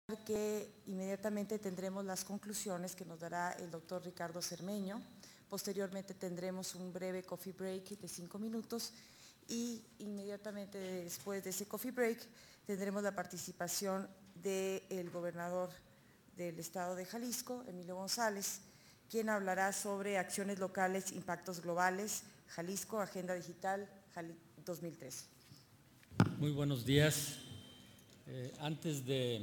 que inmediatamente tendremos las conclusiones que nos dará el doctor Ricardo Cermeño. Posteriormente tendremos un breve coffee break de 5 minutos y inmediatamente después de ese coffee break tendremos la participación del gobernador del estado de Jalisco, Emilio González, quien hablará sobre acciones locales, impactos globales, Jalisco, Agenda Digital 2013. Muy buenos días. Antes de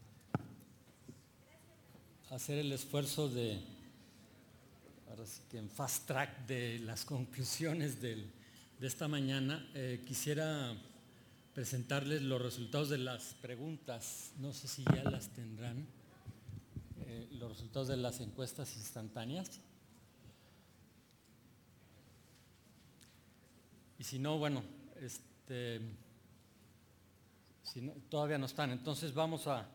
hacer el esfuerzo de, ahora sí que en fast track de las conclusiones de esta mañana, quisiera presentarles los resultados de las preguntas. No sé si ya las tendrán, los resultados de las encuestas instantáneas. Y si no, bueno, si no, todavía no están. Entonces vamos a,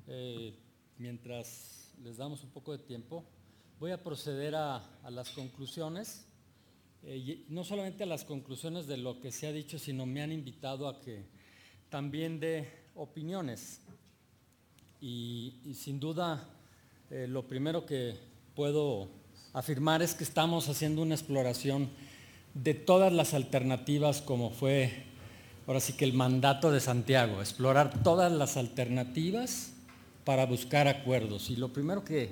mientras les damos un poco de tiempo, voy a proceder a las conclusiones, no solamente a las conclusiones de lo que se ha dicho, sino me han invitado a que también dé opiniones. Y sin duda, lo primero que puedo afirmar es que estamos haciendo una exploración de todas las alternativas, como fue ahora sí que el mandato de Santiago, explorar todas las alternativas para buscar acuerdos. Y lo primero que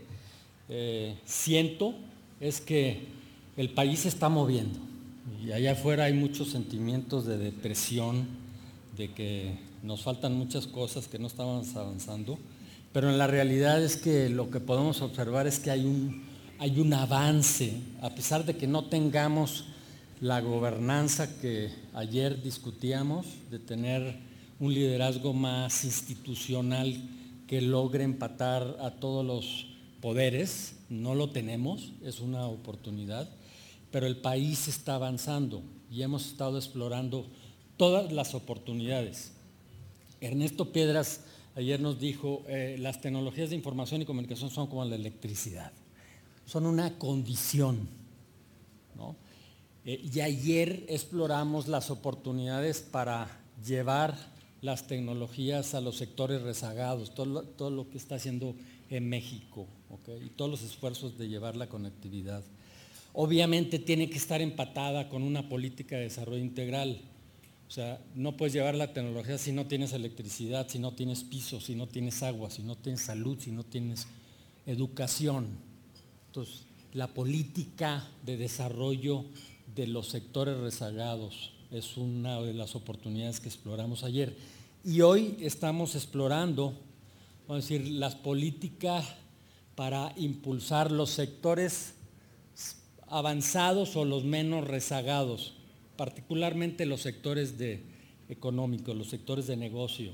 siento es que el país se está moviendo y allá afuera hay muchos sentimientos de depresión, de que nos faltan muchas cosas, que no estamos avanzando, pero en la realidad es que lo que podemos observar es que hay un avance, a pesar de que no tengamos la gobernanza que ayer discutíamos, de tener un liderazgo más institucional que logre empatar a todos los poderes. No lo tenemos, es una oportunidad, pero el país está avanzando y hemos estado explorando todas las oportunidades. Ernesto Piedras ayer nos dijo, las tecnologías de información y comunicación son como la electricidad, son una condición, ¿no? Y ayer exploramos las oportunidades para llevar las tecnologías a los sectores rezagados, todo lo que está haciendo en México, ¿okay? Y todos los esfuerzos de llevar la conectividad. Obviamente tiene que estar empatada con una política de desarrollo integral. O sea, no puedes llevar la tecnología si no tienes electricidad, si no tienes piso, si no tienes agua, si no tienes salud, si no tienes educación. Entonces, la política de desarrollo de los sectores rezagados es una de las oportunidades que exploramos ayer. Y hoy estamos explorando, vamos a decir, las políticas para impulsar los sectores avanzados o los menos rezagados, particularmente los sectores económicos, los sectores de negocio.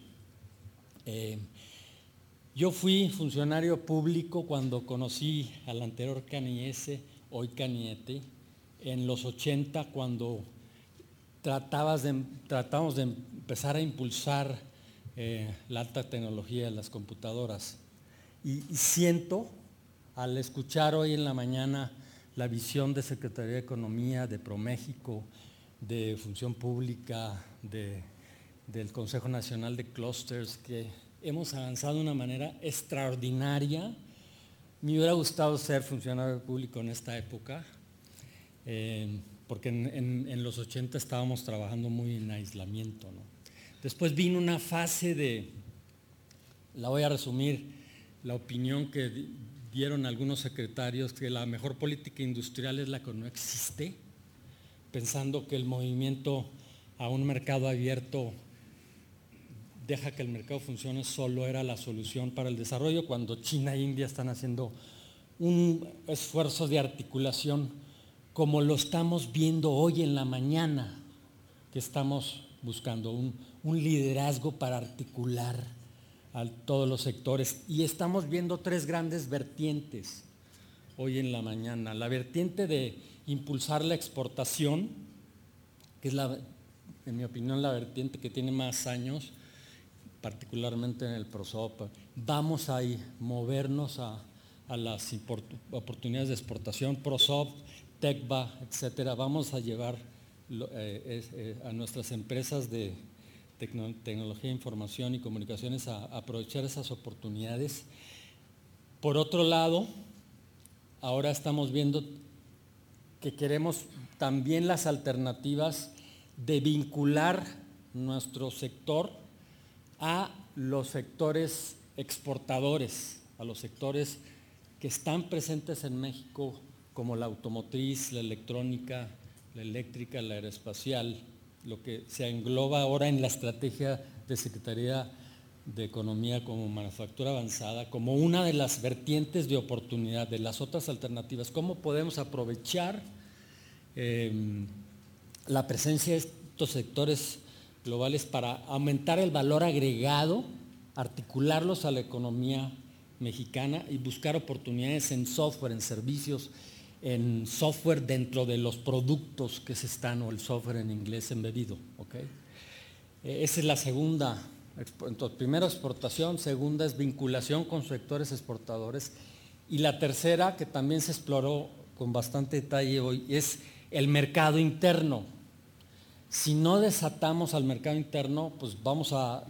Yo fui funcionario público cuando conocí al anterior Caniese, hoy Caniete, en los 80, cuando tratamos de empezar a impulsar la alta tecnología de las computadoras. Y siento, al escuchar hoy en la mañana la visión de Secretaría de Economía, de ProMéxico, de Función Pública, del Consejo Nacional de Clusters, que hemos avanzado de una manera extraordinaria. Me hubiera gustado ser funcionario público en esta época, porque en los 80 estábamos trabajando muy en aislamiento, ¿no? Después vino una fase la voy a resumir, la opinión que dieron algunos secretarios, que la mejor política industrial es la que no existe, pensando que el movimiento a un mercado abierto deja que el mercado funcione, solo era la solución para el desarrollo, cuando China e India están haciendo un esfuerzo de articulación, como lo estamos viendo hoy en la mañana, que estamos buscando un liderazgo para articular a todos los sectores. Y estamos viendo tres grandes vertientes hoy en la mañana. La vertiente de impulsar la exportación, que es, en mi opinión, la vertiente que tiene más años, particularmente en el PROSOP. Vamos a movernos a las oportunidades de exportación, PROSOP, TECVA, etcétera. Vamos a llevar a nuestras empresas de tecnología, información y comunicaciones a aprovechar esas oportunidades. Por otro lado, ahora estamos viendo que queremos también las alternativas de vincular nuestro sector a los sectores exportadores, a los sectores que están presentes en México, como la automotriz, la electrónica, la eléctrica, la aeroespacial, lo que se engloba ahora en la estrategia de Secretaría de Economía como manufactura avanzada, como una de las vertientes de oportunidad, de las otras alternativas. ¿Cómo podemos aprovechar la presencia de estos sectores globales para aumentar el valor agregado, articularlos a la economía mexicana y buscar oportunidades en software, en servicios, en software dentro de los productos que se están, o el software en inglés embebido? ¿Okay? Esa es la segunda. Entonces, primero exportación, segunda es vinculación con sectores exportadores, y la tercera, que también se exploró con bastante detalle hoy, es el mercado interno. Si no desatamos al mercado interno, pues vamos a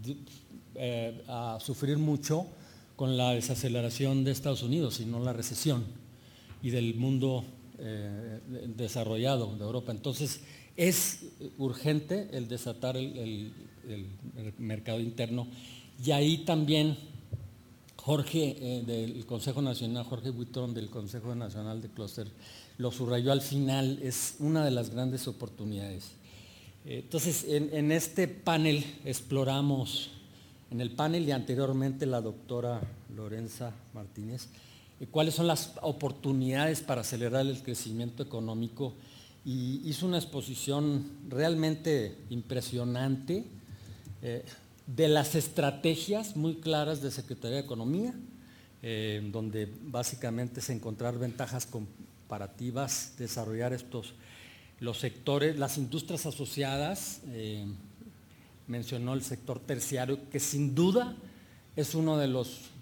sufrir mucho con la desaceleración de Estados Unidos, y no la recesión, y del mundo desarrollado de Europa. Entonces, es urgente el desatar el mercado interno, y ahí también Jorge del Consejo Nacional, Jorge Buitrón del Consejo Nacional de Clúster, lo subrayó al final, es una de las grandes oportunidades. Entonces, en este panel exploramos, en el panel y anteriormente la doctora Lorenza Martínez, cuáles son las oportunidades para acelerar el crecimiento económico, y hizo una exposición realmente impresionante de las estrategias muy claras de Secretaría de Economía, donde básicamente es encontrar ventajas comparativas, desarrollar los sectores, las industrias asociadas, mencionó el sector terciario, que sin duda es uno de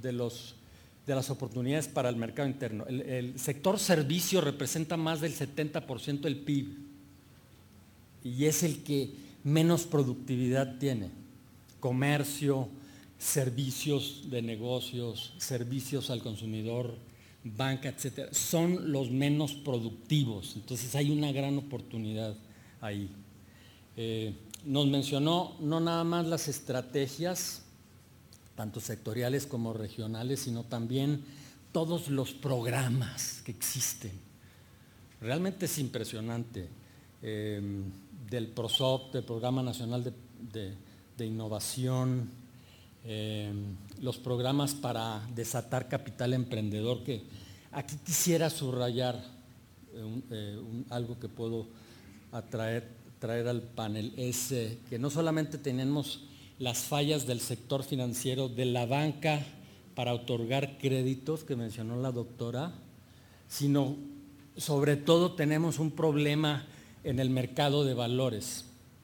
las oportunidades para el mercado interno. El sector servicio representa más del 70% del PIB y es el que menos productividad tiene. Comercio, servicios de negocios, servicios al consumidor, banca, etcétera, son los menos productivos. Entonces hay una gran oportunidad ahí. Nos mencionó no nada más las estrategias, tanto sectoriales como regionales, sino también todos los programas que existen. Realmente es impresionante. Del PROSOP, del Programa Nacional de Innovación, los programas para desatar capital emprendedor, que aquí quisiera subrayar algo que puedo traer al panel, es que no solamente tenemos las fallas del sector financiero, de la banca para otorgar créditos que mencionó la doctora, sino sobre todo tenemos un problema en el mercado de valores.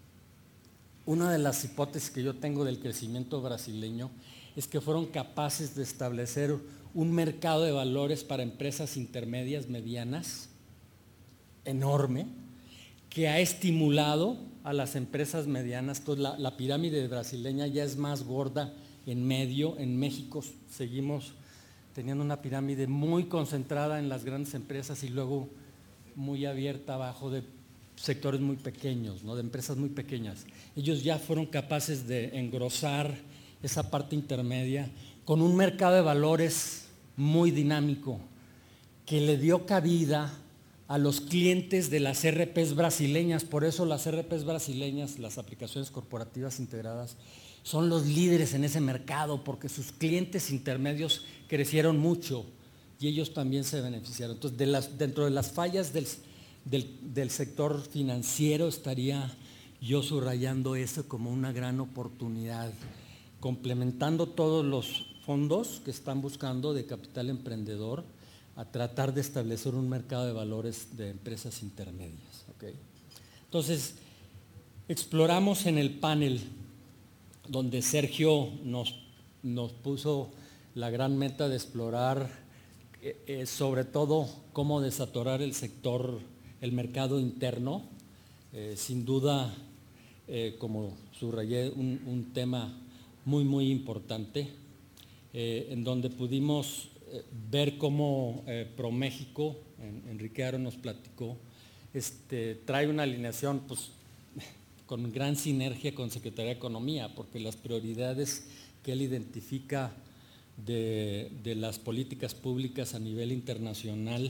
Una de las hipótesis que yo tengo del crecimiento brasileño es que fueron capaces de establecer un mercado de valores para empresas intermedias, medianas, enorme, que ha estimulado a las empresas medianas. Entonces, la pirámide brasileña ya es más gorda en medio. En México seguimos teniendo una pirámide muy concentrada en las grandes empresas y luego muy abierta abajo de sectores muy pequeños, ¿no? De empresas muy pequeñas. Ellos ya fueron capaces de engrosar esa parte intermedia con un mercado de valores muy dinámico que le dio cabida a los clientes de las RPs brasileñas. Por eso las RPs brasileñas, las aplicaciones corporativas integradas, son los líderes en ese mercado, porque sus clientes intermedios crecieron mucho y ellos también se beneficiaron. Entonces, dentro de las fallas del sector financiero estaría yo subrayando eso como una gran oportunidad, complementando todos los fondos que están buscando de capital emprendedor a tratar de establecer un mercado de valores de empresas intermedias. ¿Okay? Entonces, exploramos en el panel donde Sergio nos puso la gran meta de explorar sobre todo cómo desatorar el sector, el mercado interno. Sin duda como subrayé, un tema muy importante, en donde pudimos ver cómo ProMéxico, Enrique Haro nos platicó, trae una alineación pues, con gran sinergia con Secretaría de Economía, porque las prioridades que él identifica de las políticas públicas a nivel internacional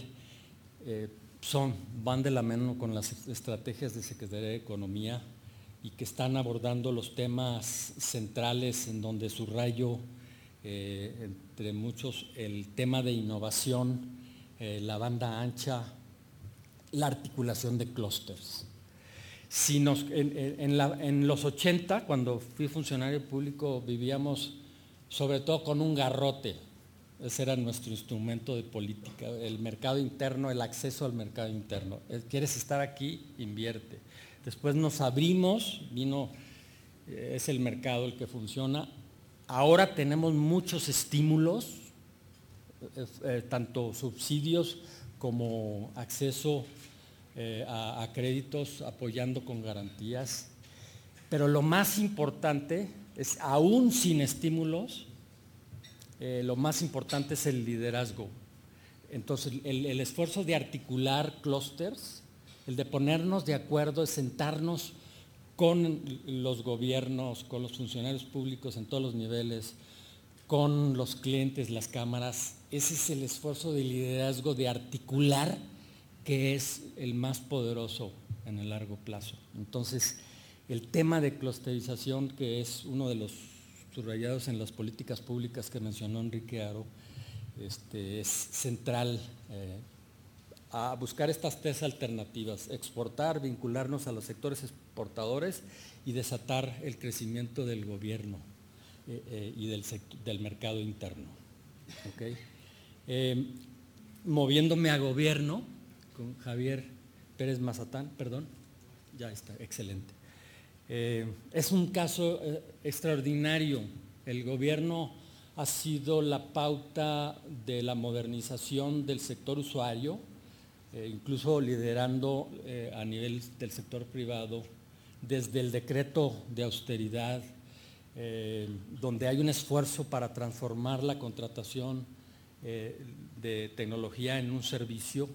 van de la mano con las estrategias de Secretaría de Economía y que están abordando los temas centrales en donde subrayo, entre muchos, el tema de innovación, la banda ancha, la articulación de clústeres. Si en los 80, cuando fui funcionario público, vivíamos sobre todo con un garrote. Ese era nuestro instrumento de política, el mercado interno, el acceso al mercado interno. ¿Quieres estar aquí? Invierte. Después nos abrimos, es el mercado el que funciona. Ahora tenemos muchos estímulos, tanto subsidios como acceso a créditos, apoyando con garantías. Pero lo más importante es, aún sin estímulos, lo más importante es el liderazgo. Entonces, el esfuerzo de articular clústeres, el de ponernos de acuerdo, de sentarnos con los gobiernos, con los funcionarios públicos en todos los niveles, con los clientes, las cámaras, ese es el esfuerzo de liderazgo, de articular, que es el más poderoso en el largo plazo. Entonces, el tema de clusterización, que es uno de los subrayados en las políticas públicas que mencionó Enrique Haro, es central a buscar estas tres alternativas: exportar, vincularnos a los sectores exportadores y desatar el crecimiento del gobierno y del mercado interno. ¿Okay? Moviéndome a gobierno, con Javier Pérez Mazatán, perdón, ya está, excelente. Es un caso extraordinario. El gobierno ha sido la pauta de la modernización del sector usuario, incluso liderando a nivel del sector privado, desde el decreto de austeridad, donde hay un esfuerzo para transformar la contratación de tecnología en un servicio,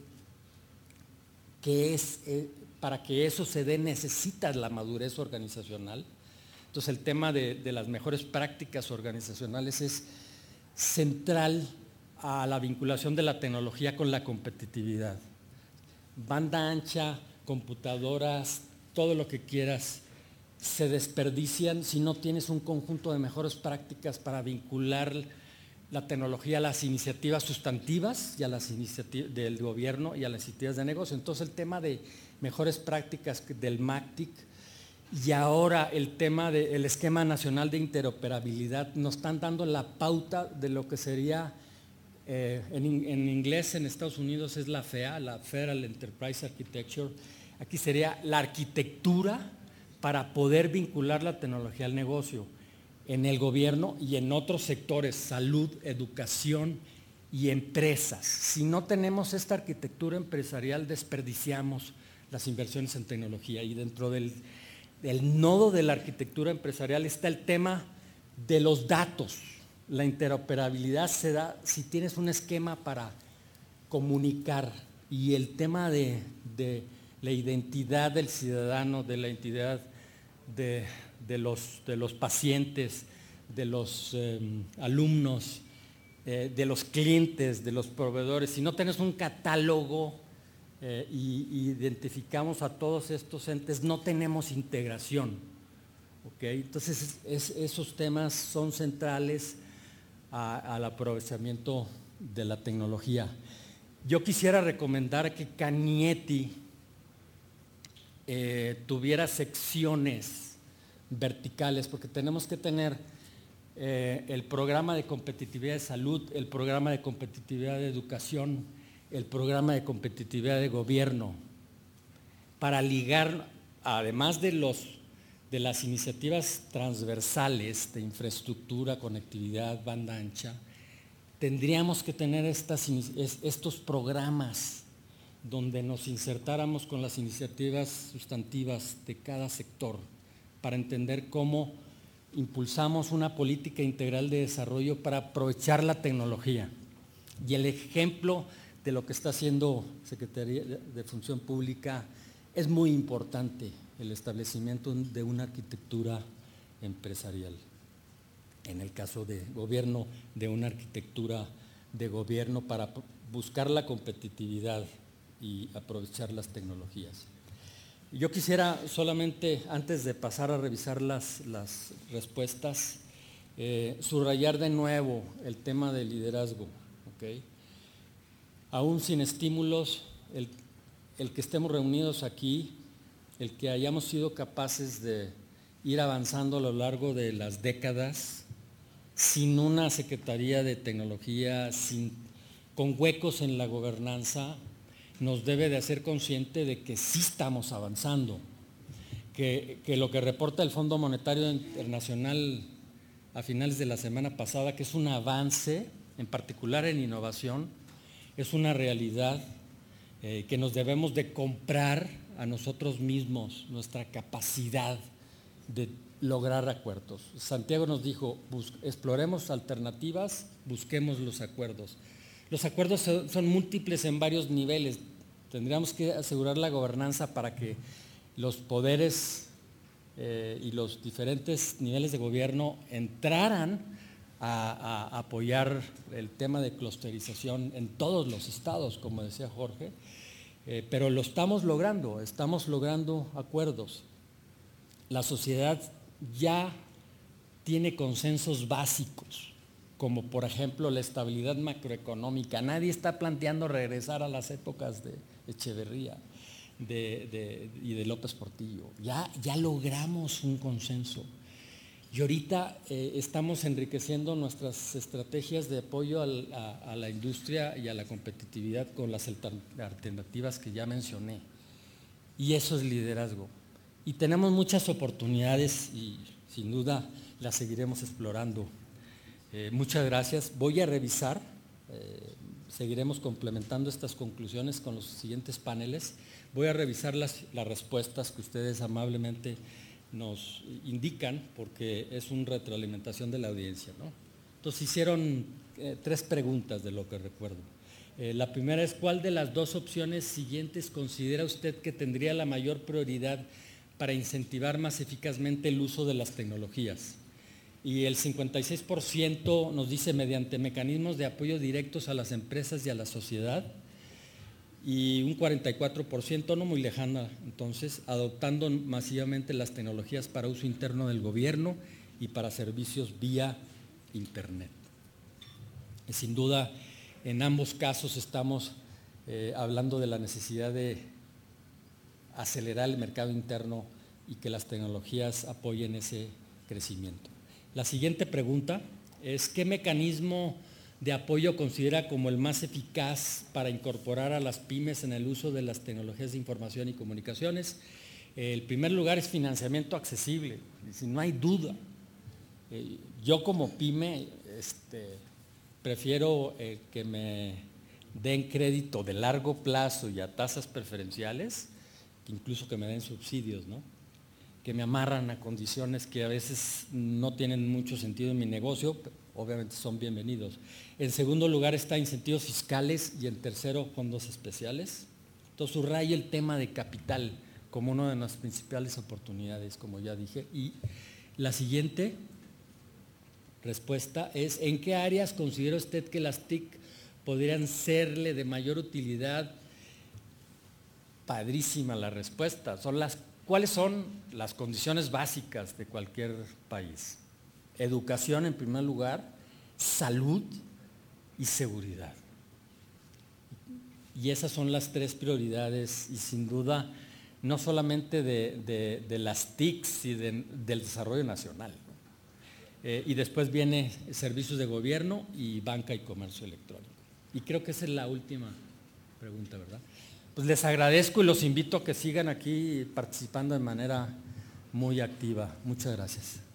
que es, para que eso se dé, necesitas la madurez organizacional. Entonces, el tema de las mejores prácticas organizacionales es central a la vinculación de la tecnología con la competitividad. Banda ancha, computadoras, todo lo que quieras, se desperdician si no tienes un conjunto de mejores prácticas para vincular la tecnología a las iniciativas sustantivas y a las iniciativas del gobierno y a las iniciativas de negocio. Entonces, el tema de mejores prácticas del MACTIC y ahora el tema del Esquema Nacional de Interoperabilidad nos están dando la pauta de lo que sería, en inglés en Estados Unidos es la FEA, la Federal Enterprise Architecture. Aquí sería la arquitectura para poder vincular la tecnología al negocio en el gobierno y en otros sectores, salud, educación y empresas. Si no tenemos esta arquitectura empresarial, desperdiciamos las inversiones en tecnología. Y dentro del nodo de la arquitectura empresarial está el tema de los datos. La interoperabilidad se da si tienes un esquema para comunicar, y el tema de la identidad del ciudadano, de la identidad de los pacientes, de los alumnos, de los clientes, de los proveedores. Si no tenés un catálogo y identificamos a todos estos entes, no tenemos integración. ¿Okay? Entonces, esos temas son centrales al aprovechamiento de la tecnología. Yo quisiera recomendar que Cañetti tuviera secciones verticales, porque tenemos que tener el programa de competitividad de salud, el programa de competitividad de educación, el programa de competitividad de gobierno, para ligar, además de las iniciativas transversales de infraestructura, conectividad, banda ancha, tendríamos que tener estos programas donde nos insertáramos con las iniciativas sustantivas de cada sector, para entender cómo impulsamos una política integral de desarrollo para aprovechar la tecnología. Y el ejemplo de lo que está haciendo Secretaría de Función Pública es muy importante, el establecimiento de una arquitectura empresarial. En el caso de gobierno, de una arquitectura de gobierno para buscar la competitividad y aprovechar las tecnologías. Yo quisiera solamente, antes de pasar a revisar las respuestas, subrayar de nuevo el tema del liderazgo. ¿Okay? Aún sin estímulos, el que estemos reunidos aquí, el que hayamos sido capaces de ir avanzando a lo largo de las décadas, sin una Secretaría de Tecnología, con huecos en la gobernanza, nos debe de hacer consciente de que sí estamos avanzando, que lo que reporta el Fondo Monetario Internacional a finales de la semana pasada, que es un avance, en particular en innovación, es una realidad que nos debemos de comprar a nosotros mismos, nuestra capacidad de lograr acuerdos. Santiago nos dijo, exploremos alternativas, busquemos los acuerdos. Los acuerdos son múltiples en varios niveles. Tendríamos que asegurar la gobernanza para que los poderes y los diferentes niveles de gobierno entraran a apoyar el tema de clusterización en todos los estados, como decía Jorge, pero lo estamos logrando acuerdos. La sociedad ya tiene consensos básicos, como por ejemplo la estabilidad macroeconómica. Nadie está planteando regresar a las épocas de Echeverría y de López Portillo. Ya logramos un consenso. Y ahorita estamos enriqueciendo nuestras estrategias de apoyo a la industria y a la competitividad con las alternativas que ya mencioné. Y eso es liderazgo. Y tenemos muchas oportunidades y sin duda las seguiremos explorando. Muchas gracias. Voy a revisar, seguiremos complementando estas conclusiones con los siguientes paneles. Voy a revisar las respuestas que ustedes amablemente nos indican, porque es una retroalimentación de la audiencia, ¿no? Entonces hicieron 3 preguntas de lo que recuerdo. La primera es, ¿cuál de las 2 opciones siguientes considera usted que tendría la mayor prioridad para incentivar más eficazmente el uso de las tecnologías? Y el 56% nos dice mediante mecanismos de apoyo directos a las empresas y a la sociedad, y un 44%, no muy lejana, entonces, adoptando masivamente las tecnologías para uso interno del gobierno y para servicios vía Internet. Sin duda, en ambos casos estamos hablando de la necesidad de acelerar el mercado interno y que las tecnologías apoyen ese crecimiento. La siguiente pregunta es, ¿qué mecanismo de apoyo considera como el más eficaz para incorporar a las pymes en el uso de las tecnologías de información y comunicaciones? El primer lugar es financiamiento accesible, no hay duda. Yo como pyme prefiero que me den crédito de largo plazo y a tasas preferenciales, que incluso que me den subsidios, ¿no? Que me amarran a condiciones que a veces no tienen mucho sentido en mi negocio, obviamente son bienvenidos. En segundo lugar está incentivos fiscales y en tercero fondos especiales. Entonces subrayo el tema de capital como una de las principales oportunidades, como ya dije. Y la siguiente respuesta es, ¿en qué áreas considera usted que las TIC podrían serle de mayor utilidad? Padrísima la respuesta. ¿Cuáles son las condiciones básicas de cualquier país? Educación en primer lugar, salud y seguridad. Y esas son las 3 prioridades y sin duda no solamente de las TICs y del desarrollo nacional, ¿no? Y después viene servicios de gobierno y banca y comercio electrónico. Y creo que esa es la última pregunta, ¿verdad? Pues les agradezco y los invito a que sigan aquí participando de manera muy activa. Muchas gracias.